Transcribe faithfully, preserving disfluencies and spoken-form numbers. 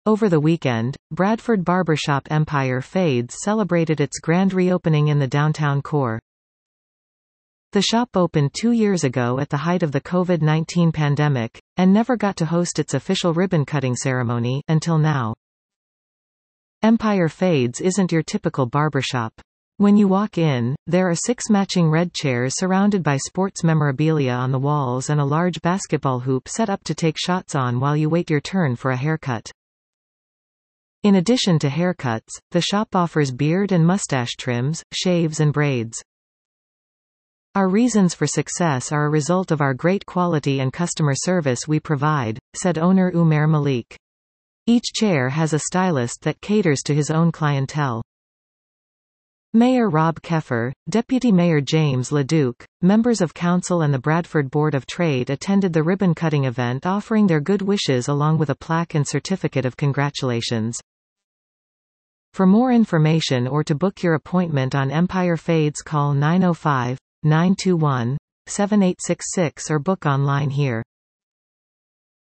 Over the weekend, Bradford barbershop Empire Fades celebrated its grand reopening in the downtown core. The shop opened two years ago at the height of the COVID nineteen pandemic, and never got to host its official ribbon-cutting ceremony, until now. Empire Fades isn't your typical barbershop. When you walk in, there are six matching red chairs surrounded by sports memorabilia on the walls and a large basketball hoop set up to take shots on while you wait your turn for a haircut. In addition to haircuts, the shop offers beard and mustache trims, shaves and braids. Our reasons for success are a result of our great quality and customer service we provide, said owner Umair Malik. Each chair has a stylist that caters to his own clientele. Mayor Rob Keffer, Deputy Mayor James LeDuc, members of council and the Bradford Board of Trade attended the ribbon-cutting event, offering their good wishes along with a plaque and certificate of congratulations. For more information or to book your appointment on Empire Fades, call nine oh five, nine two one, seven eight six six or book online here.